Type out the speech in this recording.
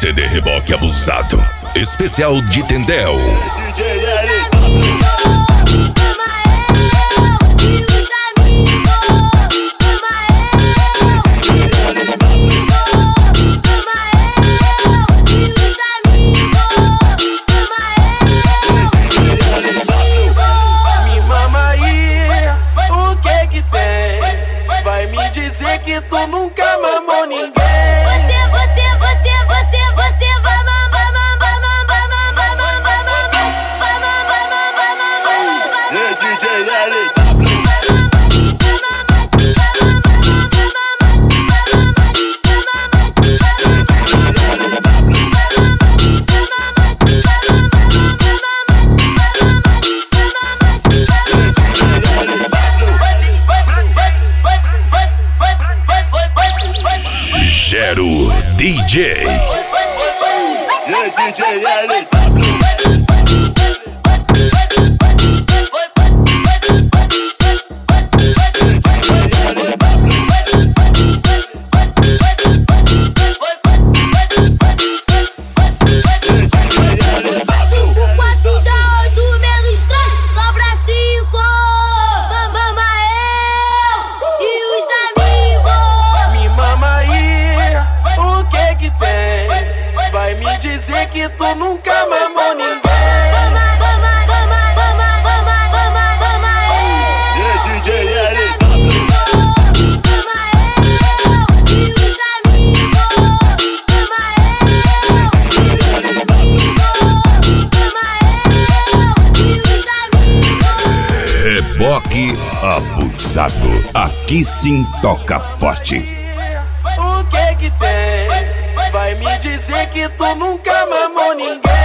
CD Reboque Abusado, especial de Tendel. Dizer que tu nunca mamou ninguém. Você vai mamar. DJ Gero DJ. Dizer que tu nunca mamou ninguém. Reboque Abusado. Aqui sim toca forte. O que tem? Vai me dizer que tu nunca mamou ninguém.